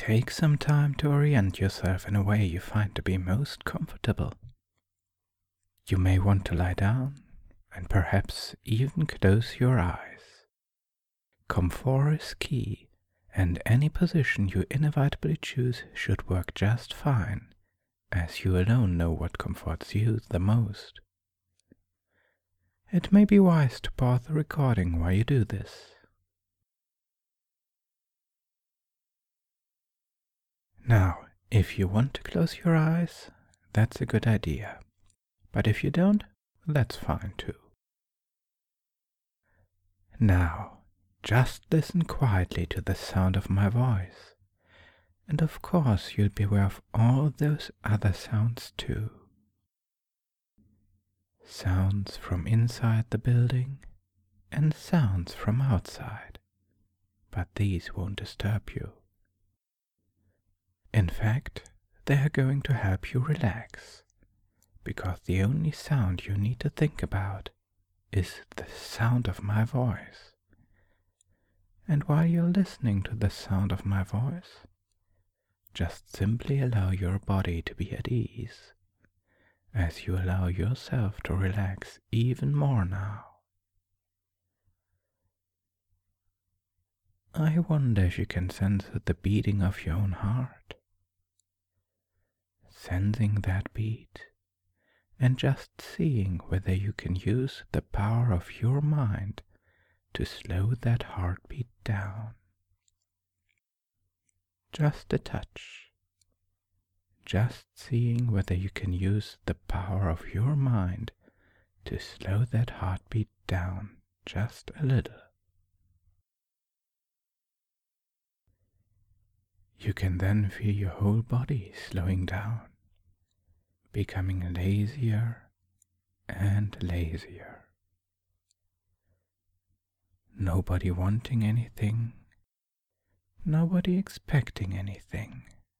Take some time to orient yourself in a way you find to be most comfortable. You may want to lie down and perhaps even close your eyes. Comfort is key, and any position you inevitably choose should work just fine, as you alone know what comforts you the most. It may be wise to pause the recording while you do this. Now, if you want to close your eyes, that's a good idea. But if you don't, that's fine too. Now, just listen quietly to the sound of my voice. And of course, you'll be aware of all those other sounds too. Sounds from inside the building and sounds from outside. But these won't disturb you. In fact, they are going to help you relax, because the only sound you need to think about is the sound of my voice. And while you're listening to the sound of my voice, just simply allow your body to be at ease, as you allow yourself to relax even more now. I wonder if you can sense the beating of your own heart. Sensing that beat, and just seeing whether you can use the power of your mind to slow that heartbeat down. Just a touch. Just seeing whether you can use the power of your mind to slow that heartbeat down just a little. You can then feel your whole body slowing down, becoming lazier and lazier. Nobody wanting anything, nobody expecting anything.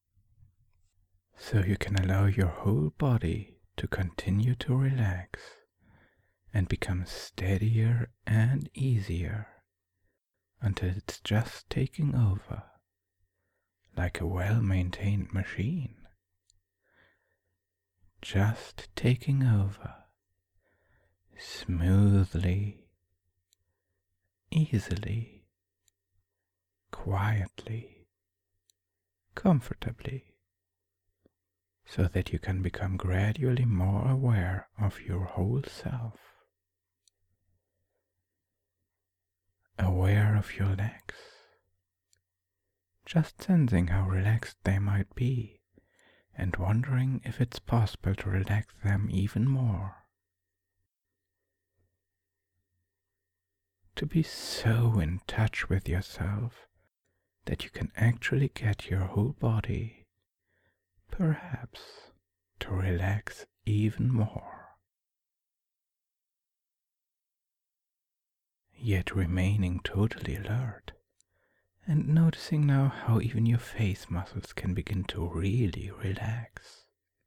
So you can allow your whole body to continue to relax and become steadier and easier until it's just taking over, like a well-maintained machine. Just taking over, smoothly, easily, quietly, comfortably, so that you can become gradually more aware of your whole self. Aware of your legs, just sensing how relaxed they might be, and wondering if it's possible to relax them even more. To be so in touch with yourself that you can actually get your whole body, perhaps, to relax even more. Yet remaining totally alert, and noticing now how even your face muscles can begin to really relax.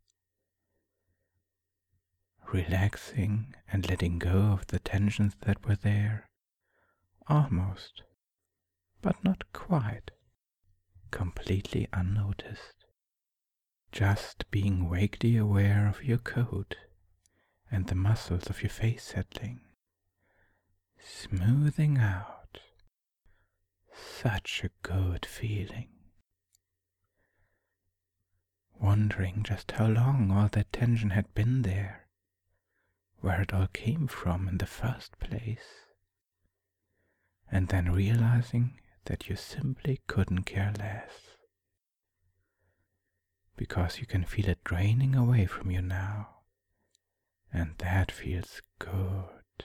Relaxing and letting go of the tensions that were there, almost, but not quite, completely unnoticed. Just being vaguely aware of your coat and the muscles of your face settling, smoothing out. Such a good feeling. Wondering just how long all that tension had been there, where it all came from in the first place, and then realizing that you simply couldn't care less, because you can feel it draining away from you now, and that feels good.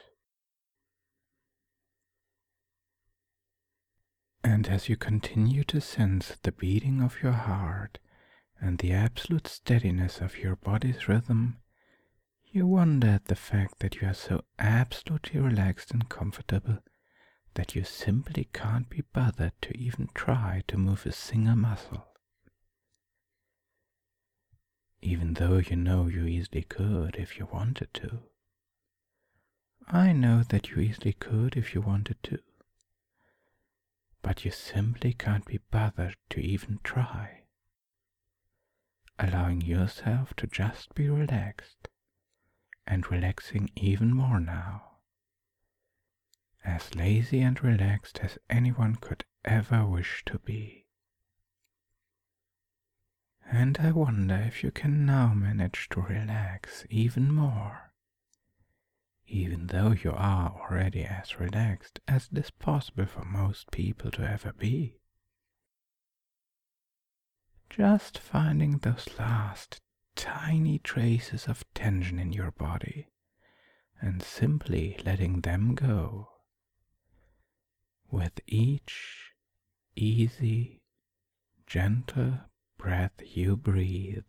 And as you continue to sense the beating of your heart and the absolute steadiness of your body's rhythm, you wonder at the fact that you are so absolutely relaxed and comfortable that you simply can't be bothered to even try to move a single muscle. Even though you know you easily could if you wanted to. I know that you easily could if you wanted to. but you simply can't be bothered to even try. Allowing yourself to just be relaxed, and relaxing even more now. As lazy and relaxed as anyone could ever wish to be. And I wonder if you can now manage to relax even more, even though you are already as relaxed as it is possible for most people to ever be. Just finding those last tiny traces of tension in your body and simply letting them go. With each easy, gentle breath you breathe.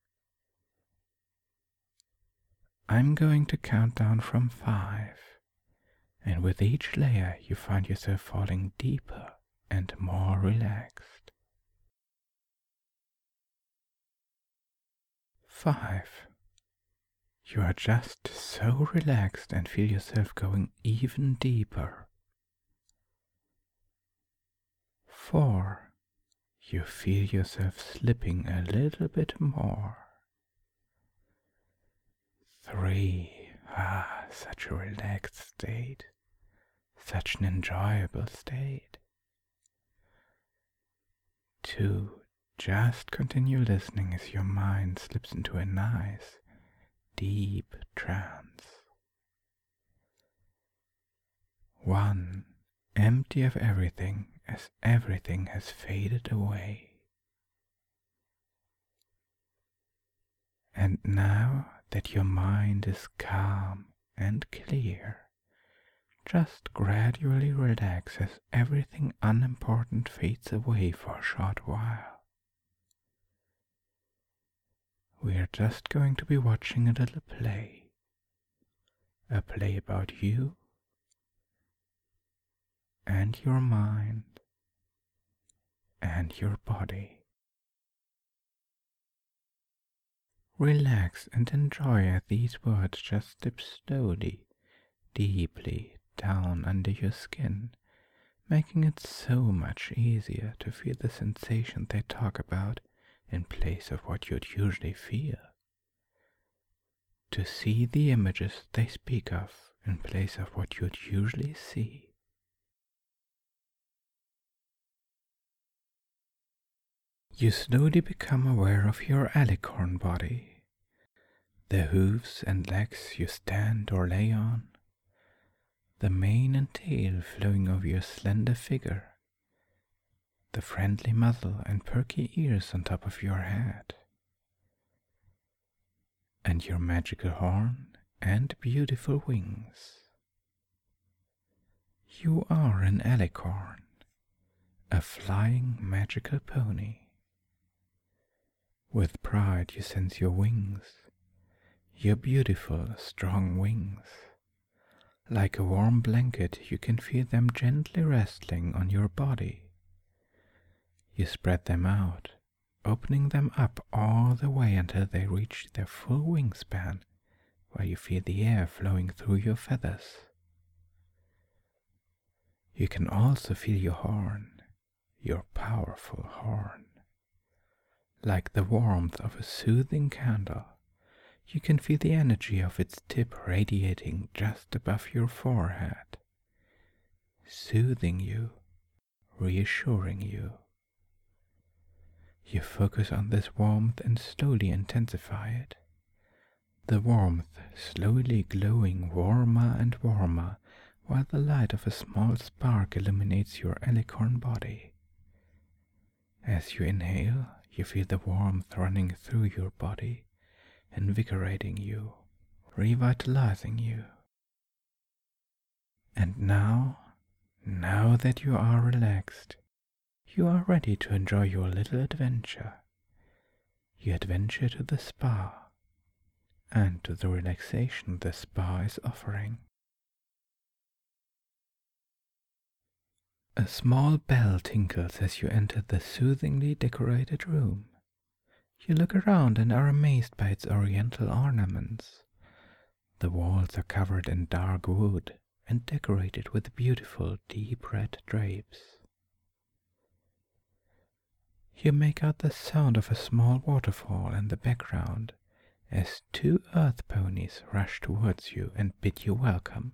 I'm going to count down from 5, and with each layer you find yourself falling deeper and more relaxed. 5. You are just so relaxed and feel yourself going even deeper. 4. You feel yourself slipping a little bit more. 3. Such a relaxed state. Such an enjoyable state. 2. Just continue listening as your mind slips into a nice, deep trance. 1. Empty of everything as everything has faded away. And now that your mind is calm and clear, just gradually relax as everything unimportant fades away for a short while. We are just going to be watching a little play. A play about you and your mind and your body. Relax and enjoy as these words just slip slowly, deeply down under your skin, making it so much easier to feel the sensation they talk about in place of what you'd usually feel. To see the images they speak of in place of what you'd usually see. You slowly become aware of your alicorn body, the hooves and legs you stand or lay on, the mane and tail flowing over your slender figure, the friendly muzzle and perky ears on top of your head, and your magical horn and beautiful wings. You are an alicorn, a flying magical pony. With pride you sense your wings, your beautiful, strong wings. Like a warm blanket, you can feel them gently resting on your body. You spread them out, opening them up all the way until they reach their full wingspan, where you feel the air flowing through your feathers. You can also feel your horn, your powerful horn. Like the warmth of a soothing candle, you can feel the energy of its tip radiating just above your forehead, soothing you, reassuring you. You focus on this warmth and slowly intensify it, the warmth slowly glowing warmer and warmer while the light of a small spark illuminates your alicorn body. As you inhale, you feel the warmth running through your body, invigorating you, revitalizing you. And now that you are relaxed, you are ready to enjoy your little adventure. You adventure to the spa, and to the relaxation the spa is offering. A small bell tinkles as you enter the soothingly decorated room. You look around and are amazed by its oriental ornaments. The walls are covered in dark wood and decorated with beautiful deep red drapes. You make out the sound of a small waterfall in the background as 2 earth ponies rush towards you and bid you welcome.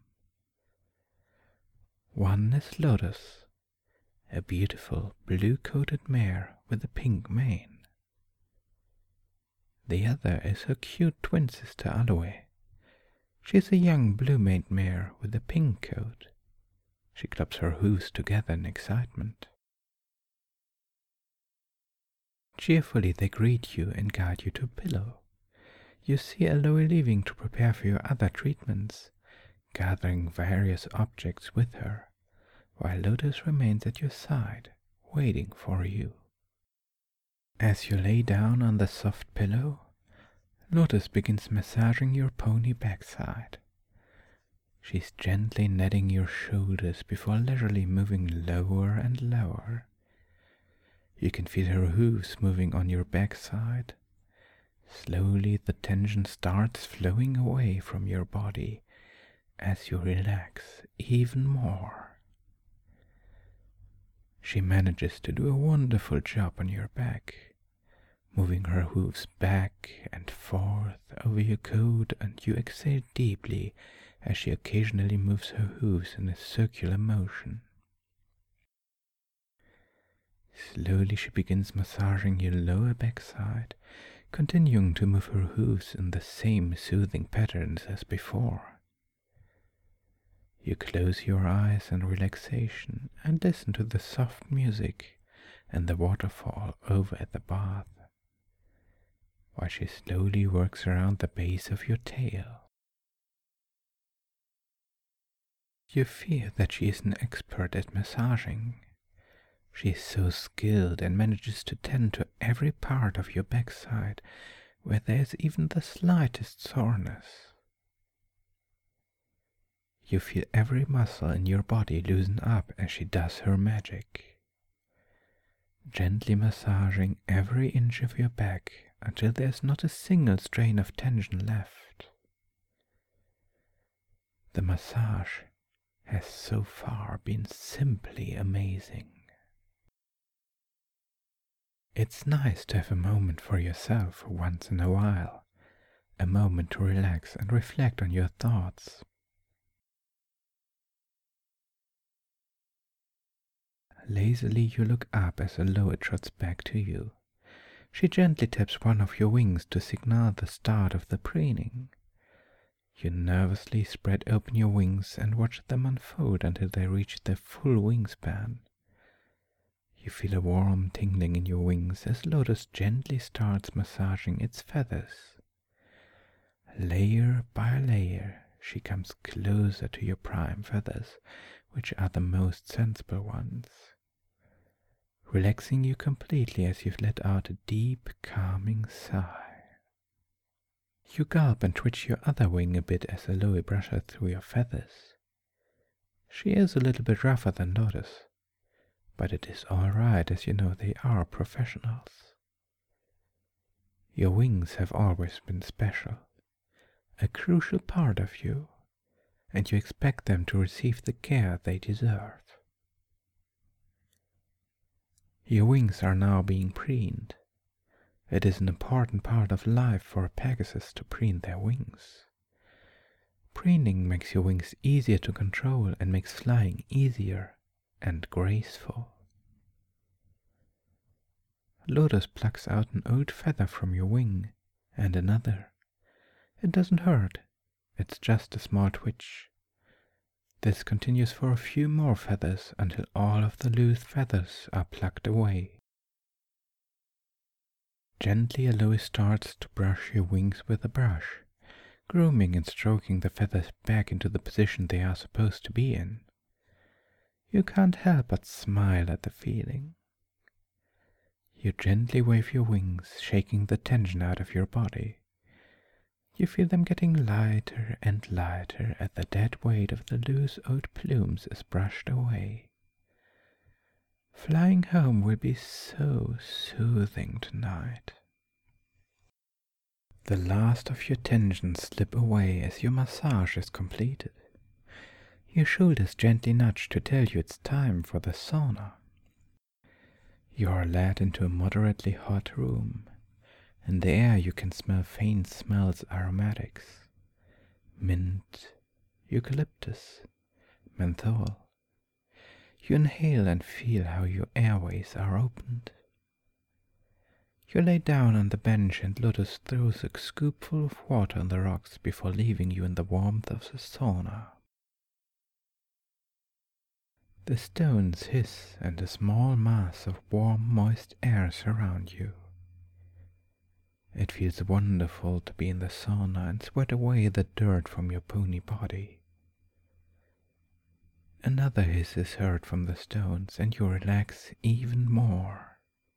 One is Lotus, a beautiful blue-coated mare with a pink mane. The other is her cute twin sister Aloe. She is a young blue-maned mare with a pink coat. She claps her hooves together in excitement. Cheerfully they greet you and guide you to a pillow. You see Aloe leaving to prepare for your other treatments, gathering various objects with her, while Lotus remains at your side, waiting for you. As you lay down on the soft pillow, Lotus begins massaging your pony backside. She's gently kneading your shoulders before leisurely moving lower and lower. You can feel her hooves moving on your backside. Slowly the tension starts flowing away from your body as you relax even more. She manages to do a wonderful job on your back, moving her hooves back and forth over your coat, and you exhale deeply as she occasionally moves her hooves in a circular motion. Slowly she begins massaging your lower backside, continuing to move her hooves in the same soothing patterns as before. You close your eyes in relaxation and listen to the soft music and the waterfall over at the bath, while she slowly works around the base of your tail. You feel that she is an expert at massaging. She is so skilled and manages to tend to every part of your backside where there is even the slightest soreness. You feel every muscle in your body loosen up as she does her magic, gently massaging every inch of your back until there is not a single strain of tension left. The massage has so far been simply amazing. It's nice to have a moment for yourself once in a while, a moment to relax and reflect on your thoughts. Lazily you look up as Aloe trots back to you. She gently taps one of your wings to signal the start of the preening. You nervously spread open your wings and watch them unfold until they reach their full wingspan. You feel a warm tingling in your wings as Lotus gently starts massaging its feathers. Layer by layer, she comes closer to your prime feathers, which are the most sensible ones, relaxing you completely as you've let out a deep, calming sigh. You gulp and twitch your other wing a bit as Aloe brushes through your feathers. She is a little bit rougher than Lotus, but it is all right as you know they are professionals. Your wings have always been special, a crucial part of you, and you expect them to receive the care they deserve. Your wings are now being preened. It is an important part of life for a Pegasus to preen their wings. Preening makes your wings easier to control and makes flying easier and graceful. Lotus plucks out an old feather from your wing and another. It doesn't hurt, it's just a small twitch. This continues for a few more feathers until all of the loose feathers are plucked away. Gently Aloe starts to brush your wings with a brush, grooming and stroking the feathers back into the position they are supposed to be in. You can't help but smile at the feeling. You gently wave your wings, shaking the tension out of your body. You feel them getting lighter and lighter as the dead weight of the loose old plumes is brushed away. Flying home will be so soothing tonight. The last of your tensions slip away as your massage is completed. Your shoulders gently nudge to tell you it's time for the sauna. You are led into a moderately hot room. In the air you can smell faint smells, aromatics, mint, eucalyptus, menthol. You inhale and feel how your airways are opened. You lay down on the bench and Lotus throws a scoopful of water on the rocks before leaving you in the warmth of the sauna. The stones hiss and a small mass of warm, moist air surround you. It feels wonderful to be in the sauna and sweat away the dirt from your pony body. Another hiss is heard from the stones and you relax even more.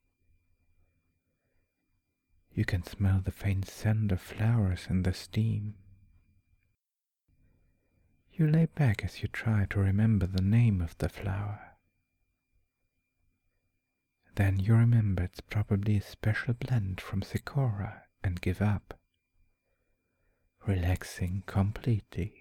You can smell the faint scent of flowers in the steam. You lay back as you try to remember the name of the flower. Then you remember it's probably a special blend from Sakura and give up, relaxing completely.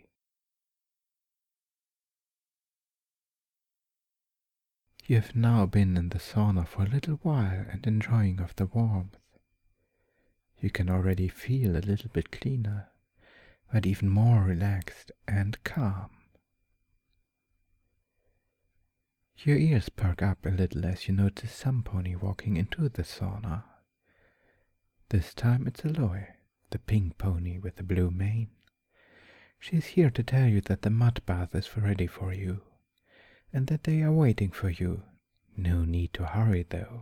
You have now been in the sauna for a little while and enjoying of the warmth. You can already feel a little bit cleaner, but even more relaxed and calm. Your ears perk up a little as you notice some pony walking into the sauna. This time it's Aloe, the pink pony with the blue mane. She's here to tell you that the mud bath is ready for you, and that they are waiting for you. No need to hurry though.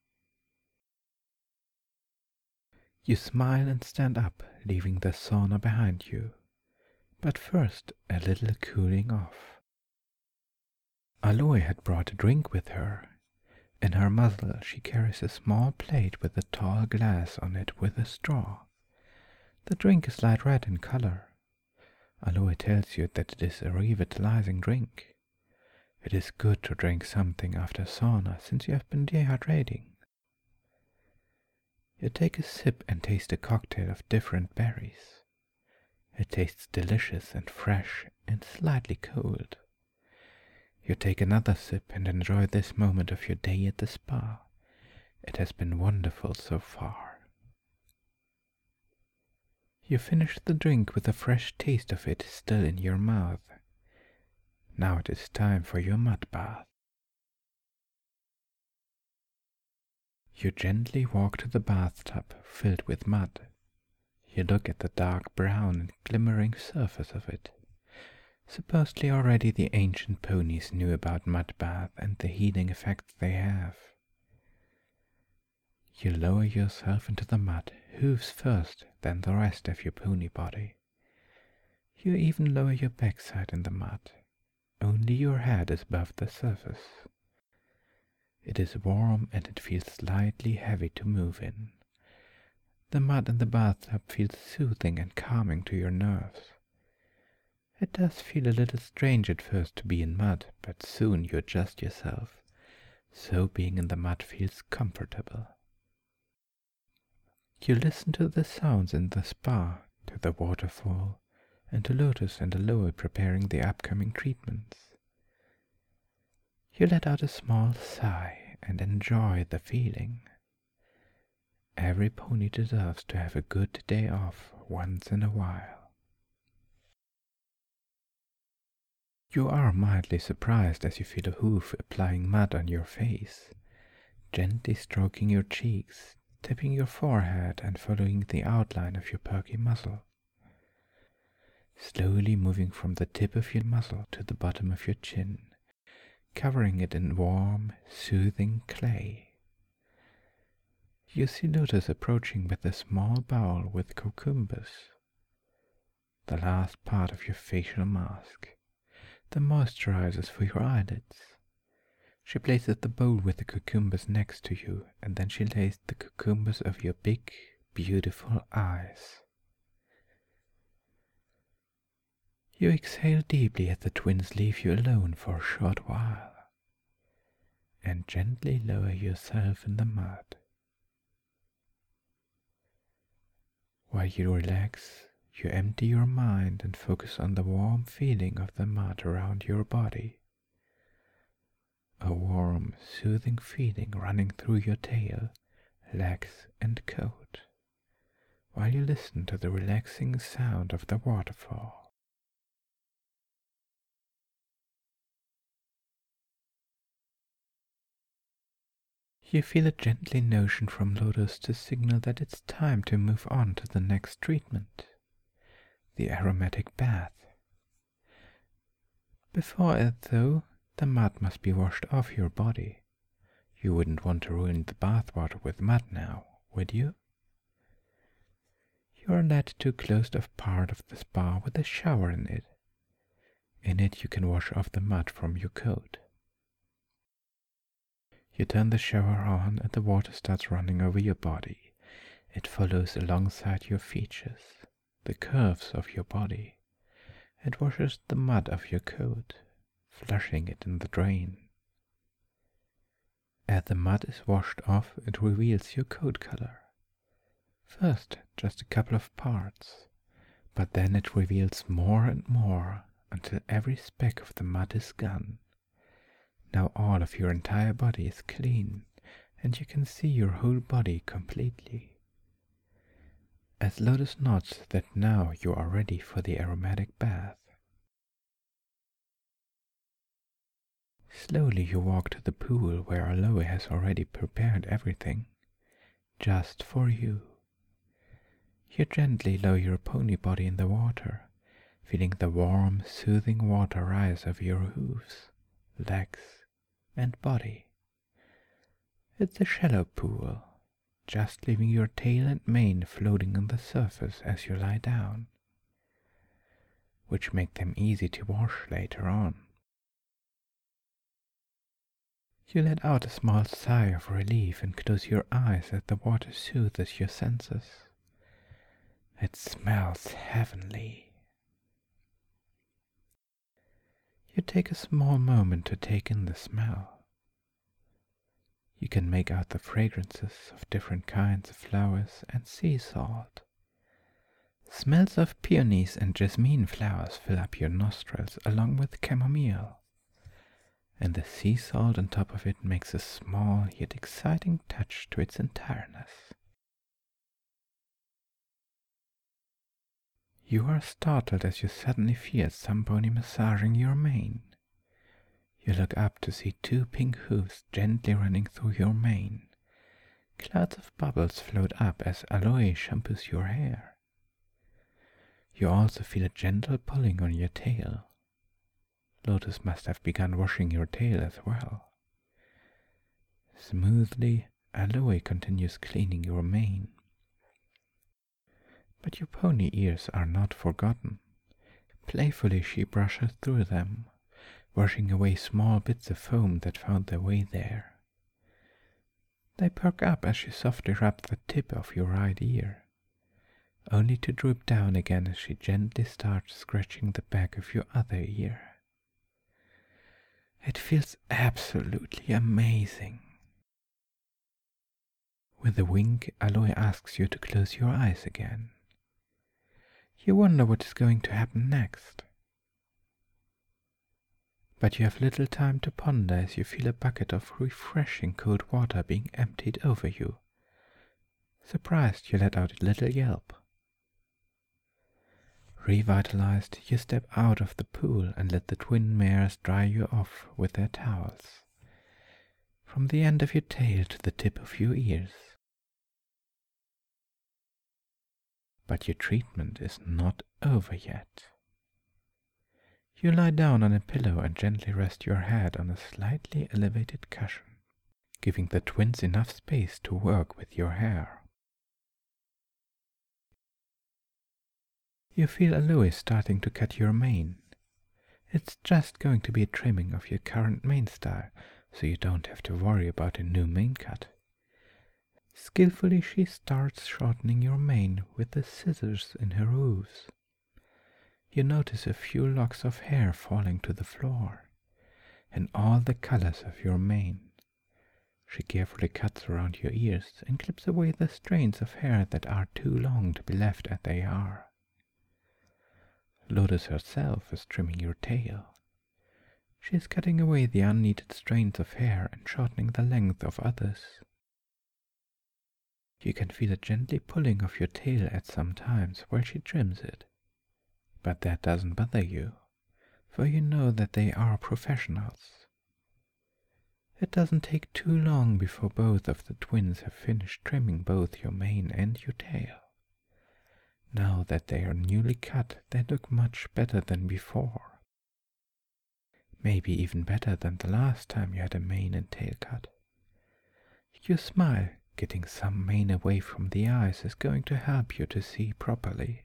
You smile and stand up, leaving the sauna behind you. But first, a little cooling off. Aloe had brought a drink with her. In her muzzle she carries a small plate with a tall glass on it with a straw. The drink is light red in color. Aloe tells you that it is a revitalizing drink. It is good to drink something after sauna since you have been dehydrating. You take a sip and taste a cocktail of different berries. It tastes delicious and fresh and slightly cold. You take another sip and enjoy this moment of your day at the spa. It has been wonderful so far. You finish the drink with a fresh taste of it still in your mouth. Now it is time for your mud bath. You gently walk to the bathtub filled with mud. You look at the dark brown and glimmering surface of it. Supposedly already the ancient ponies knew about mud bath and the healing effects they have. You lower yourself into the mud, hooves first, then the rest of your pony body. You even lower your backside in the mud. Only your head is above the surface. It is warm and it feels slightly heavy to move in. The mud in the bathtub feels soothing and calming to your nerves. It does feel a little strange at first to be in mud, but soon you adjust yourself, so being in the mud feels comfortable. You listen to the sounds in the spa, to the waterfall, and to Lotus and Aloe preparing the upcoming treatments. You let out a small sigh and enjoy the feeling. Every pony deserves to have a good day off once in a while. You are mildly surprised as you feel a hoof applying mud on your face, gently stroking your cheeks, tipping your forehead and following the outline of your perky muzzle. Slowly moving from the tip of your muzzle to the bottom of your chin, covering it in warm, soothing clay. You see Lotus approaching with a small bowl with cucumbers, the last part of your facial mask, the moisturizers for your eyelids. She places the bowl with the cucumbers next to you, and then she lays the cucumbers over your big, beautiful eyes. You exhale deeply as the twins leave you alone for a short while, and gently lower yourself in the mud. While you relax, you empty your mind and focus on the warm feeling of the mud around your body. A warm, soothing feeling running through your tail, legs, and coat, while you listen to the relaxing sound of the waterfall. You feel a gently motion from Lotus to signal that it's time to move on to the next treatment, the aromatic bath. Before it, though, the mud must be washed off your body. You wouldn't want to ruin the bathwater with mud now, would you? You are led to a closed-off part of the spa with a shower in it. In it you can wash off the mud from your coat. You turn the shower on and the water starts running over your body. It follows alongside your features, the curves of your body. It washes the mud off your coat, flushing it in the drain. As the mud is washed off, it reveals your coat color. First, just a couple of parts, but then it reveals more and more until every speck of the mud is gone. Now all of your entire body is clean, and you can see your whole body completely. As Lotus nods that now you are ready for the aromatic bath. Slowly you walk to the pool where Aloe has already prepared everything, just for you. You gently lower your pony body in the water, feeling the warm, soothing water rise over your hooves, legs, and body. It's a shallow pool, just leaving your tail and mane floating on the surface as you lie down, which make them easy to wash later on. You let out a small sigh of relief and close your eyes as the water soothes your senses. It smells heavenly. You take a small moment to take in the smell. You can make out the fragrances of different kinds of flowers and sea salt. Smells of peonies and jasmine flowers fill up your nostrils along with chamomile, and the sea salt on top of it makes a small yet exciting touch to its entireness. You are startled as you suddenly feel somebody massaging your mane. You look up to see two pink hooves gently running through your mane. Clouds of bubbles float up as Aloe shampoos your hair. You also feel a gentle pulling on your tail. Lotus must have begun washing your tail as well. Smoothly, Aloe continues cleaning your mane. But your pony ears are not forgotten. Playfully she brushes through them, washing away small bits of foam that found their way there. They perk up as she softly rubs the tip of your right ear, only to droop down again as she gently starts scratching the back of your other ear. It feels absolutely amazing. With a wink, Aloe asks you to close your eyes again. You wonder what is going to happen next. But you have little time to ponder as you feel a bucket of refreshing cold water being emptied over you. Surprised, you let out a little yelp. Revitalized, you step out of the pool and let the twin mares dry you off with their towels, from the end of your tail to the tip of your ears. But your treatment is not over yet. You lie down on a pillow and gently rest your head on a slightly elevated cushion, giving the twins enough space to work with your hair. You feel Aloe starting to cut your mane. It's just going to be a trimming of your current mane style, so you don't have to worry about a new mane cut. Skillfully she starts shortening your mane with the scissors in her hooves. You notice a few locks of hair falling to the floor, and all the colors of your mane. She carefully cuts around your ears and clips away the strands of hair that are too long to be left as they are. Lotus herself is trimming your tail. She is cutting away the unneeded strands of hair and shortening the length of others. You can feel a gently pulling of your tail at some times while she trims it, but that doesn't bother you, for you know that they are professionals. It doesn't take too long before both of the twins have finished trimming both your mane and your tail. Now that they are newly cut, they look much better than before. Maybe even better than the last time you had a mane and tail cut. You smile. Getting some mane away from the eyes is going to help you to see properly.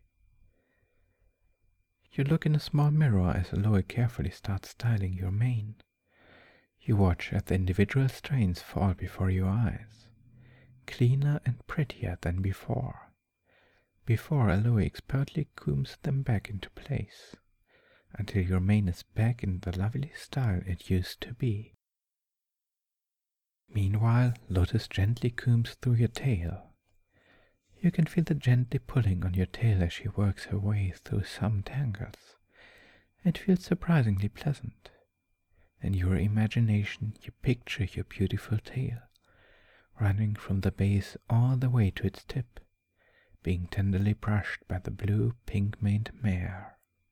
You look in a small mirror as Aloe carefully starts styling your mane. You watch as the individual strands fall before your eyes, cleaner and prettier than before. Before, Aloe expertly combs them back into place, until your mane is back in the lovely style it used to be. Meanwhile, Lotus gently combs through your tail. You can feel the gently pulling on your tail as she works her way through some tangles. It feels surprisingly pleasant. In your imagination, you picture your beautiful tail, running from the base all the way to its tip, being tenderly brushed by the blue pink-maned mare.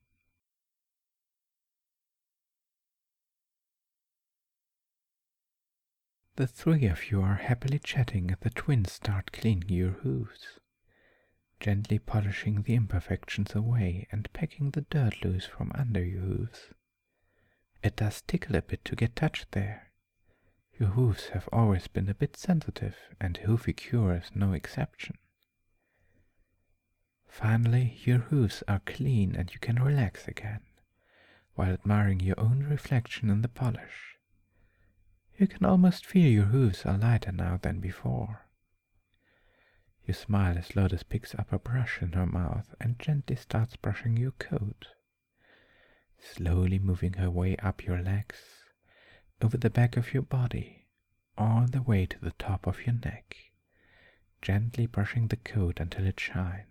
The three of you are happily chatting as the twins start cleaning your hooves, gently polishing the imperfections away and pecking the dirt loose from under your hooves. It does tickle a bit to get touched there. Your hooves have always been a bit sensitive, and Hoofy-Cure is no exception. Finally, your hooves are clean and you can relax again, while admiring your own reflection in the polish. You can almost feel your hooves are lighter now than before. You smile as Lotus picks up a brush in her mouth and gently starts brushing your coat, slowly moving her way up your legs, over the back of your body, all the way to the top of your neck, gently brushing the coat until it shines.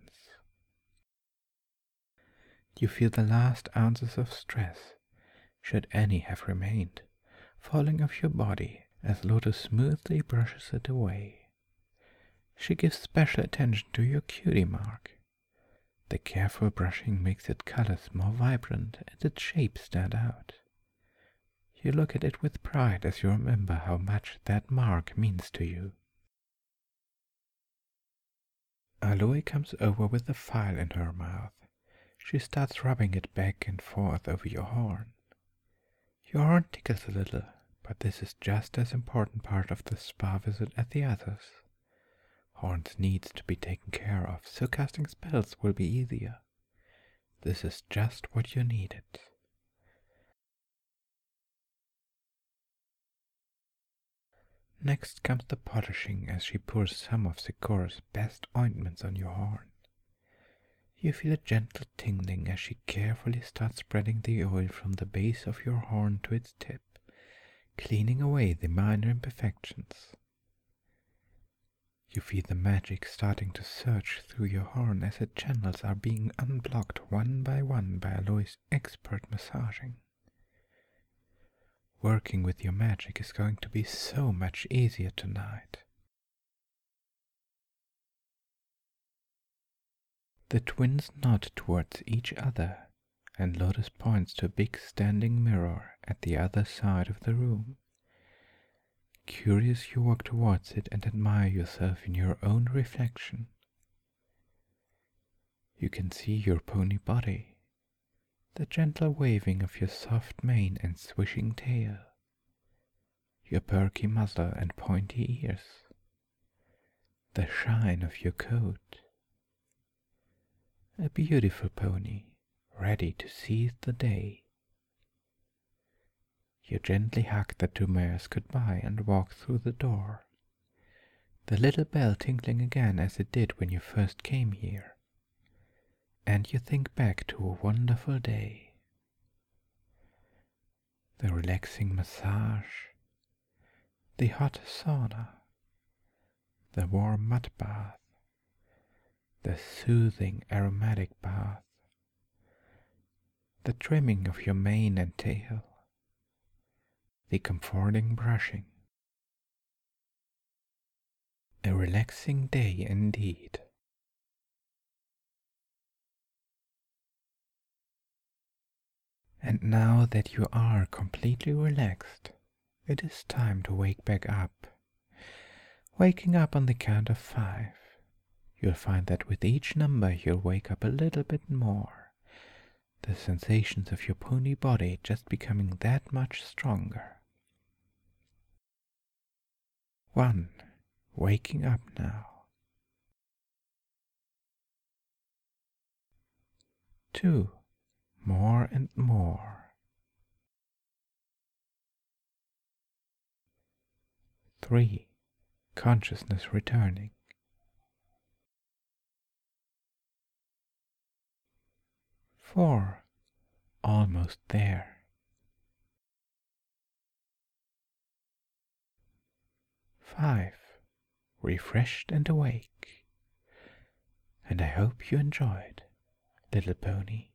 You feel the last ounces of stress, should any have remained, falling off your body as Lotus smoothly brushes it away. She gives special attention to your cutie mark. The careful brushing makes its colors more vibrant and its shape stand out. You look at it with pride as you remember how much that mark means to you. Aloe comes over with a file in her mouth. She starts rubbing it back and forth over your horn. Your horn tickles a little, but this is just as important part of the spa visit as the others. Horns needs to be taken care of, so casting spells will be easier. This is just what you needed. Next comes the polishing as she pours some of Sikora's best ointments on your horn. You feel a gentle tingling as she carefully starts spreading the oil from the base of your horn to its tip, cleaning away the minor imperfections. You feel the magic starting to surge through your horn as its channels are being unblocked one by Aloe's expert massaging. Working with your magic is going to be so much easier tonight. The twins nod towards each other, and Lotus points to a big standing mirror at the other side of the room. Curious, you walk towards it and admire yourself in your own reflection. You can see your pony body, the gentle waving of your soft mane and swishing tail, your perky muzzle and pointy ears, the shine of your coat. A beautiful pony, ready to seize the day. You gently hug the two mares goodbye and walk through the door, the little bell tinkling again as it did when you first came here. And you think back to a wonderful day. The relaxing massage, the hot sauna, the warm mud bath, the soothing aromatic bath, the trimming of your mane and tail, the comforting brushing. A relaxing day indeed. And now that you are completely relaxed, it is time to wake back up. Waking up on the count of 5. You'll find that with each number you'll wake up a little bit more. The sensations of your pony body just becoming that much stronger. 1. Waking up now. 2. More and more. 3. Consciousness returning. 4. Almost there. 5. Refreshed and awake. And I hope you enjoyed, little pony.